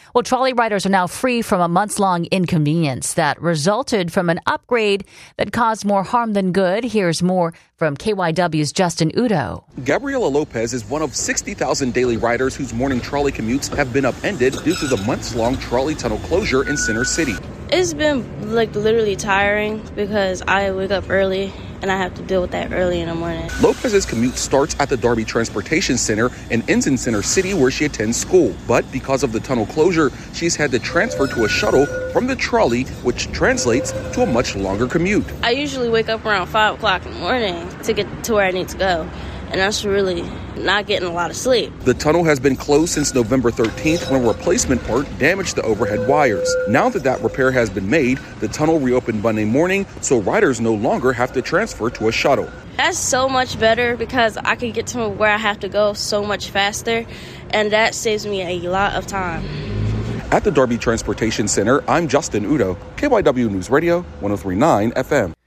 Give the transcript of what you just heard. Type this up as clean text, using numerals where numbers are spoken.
Well, trolley riders are now free from a months-long inconvenience that resulted from an upgrade that caused more harm than good. Here's more from KYW's Justin Udo. Gabriela Lopez is one of 60,000 daily riders whose morning trolley commutes have been upended due to the months-long trolley tunnel closure in Center City. It's been literally tiring because I wake up early and I have to deal with that early in the morning. Lopez's commute starts at the Darby Transportation Center and ends in Center City where she attends school. But because of the tunnel closure, she's had to transfer to a shuttle from the trolley, which translates to a much longer commute. I usually wake up around 5 o'clock in the morning to get to where I need to go. And that's really not getting a lot of sleep. The tunnel has been closed since November 13th when a replacement part damaged the overhead wires. Now that repair has been made, the tunnel reopened Monday morning, so riders no longer have to transfer to a shuttle. That's so much better because I can get to where I have to go so much faster, and that saves me a lot of time. At the Darby Transportation Center, I'm Justin Udo, KYW News Radio, 103.9 FM.